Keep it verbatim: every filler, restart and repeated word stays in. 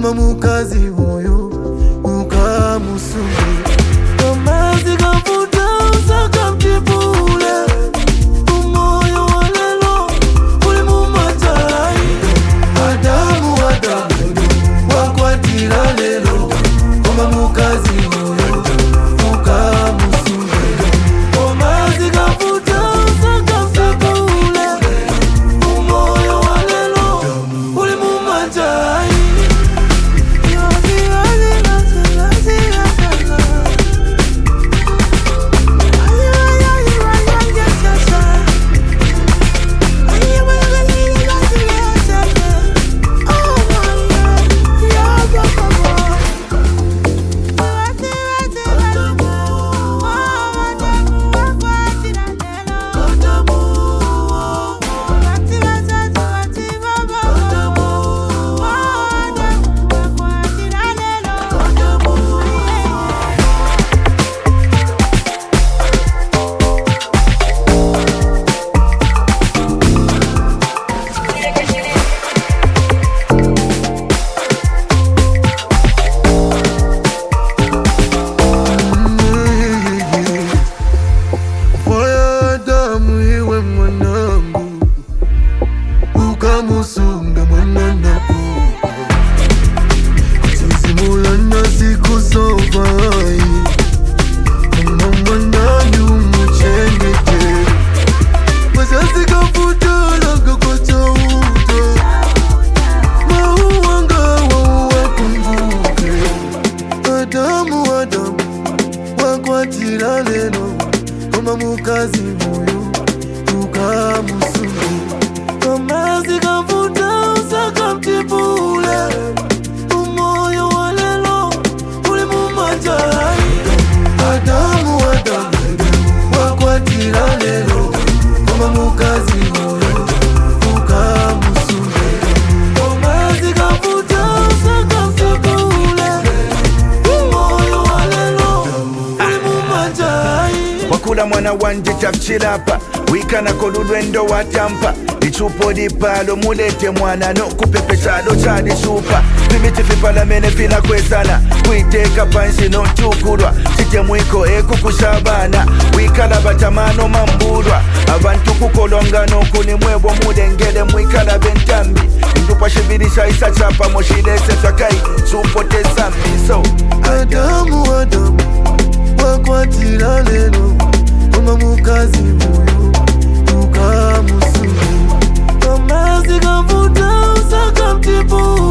koma mukazi moyo ukamusunge kama zikavuta usaka mtibule umoyo walelo uli mumatai Adamu Adamu wakwatira lelo koma mukazi moyo ukamusunge kama zikavuta usaka mtibule umoyo walelo uli mumatai Ukamusunga mwanana kuka Tuzimulana siku sovai Mama mwanani umuchengete Masasi kafuta laga kwa chauta Mauwanga wawa kumbuke Adamu Adamu wakwatira lelo koma mukazi moyo ukamusunga kama zikavuta usaka mtibule umoyo walelo uli mumatai Adamu Adamu wakwatira lelo kama mukazi moyo ukamusunge kama zikavuta usaka mtibule umoyo walelo uli mumatai wakula mwana wanje tafchilapa wikana kolulwendo watampa ichupo dipalo mulete mwana no kupepesalo chadi supa vimiti vipalamene vina kwesana kuiteka pansi no tukulwa chite mwiko eku kushabana wikala batamano mambulwa abantu kukolonga no kuni mwebo mulengele mwikala bentambi ndupa shibirisha isa chapa moshilese sakai supo tesambi so Adamu Adamu wakwatira lelo koma mukazi moyo ukamusunge kama zikavuta usaka mtibule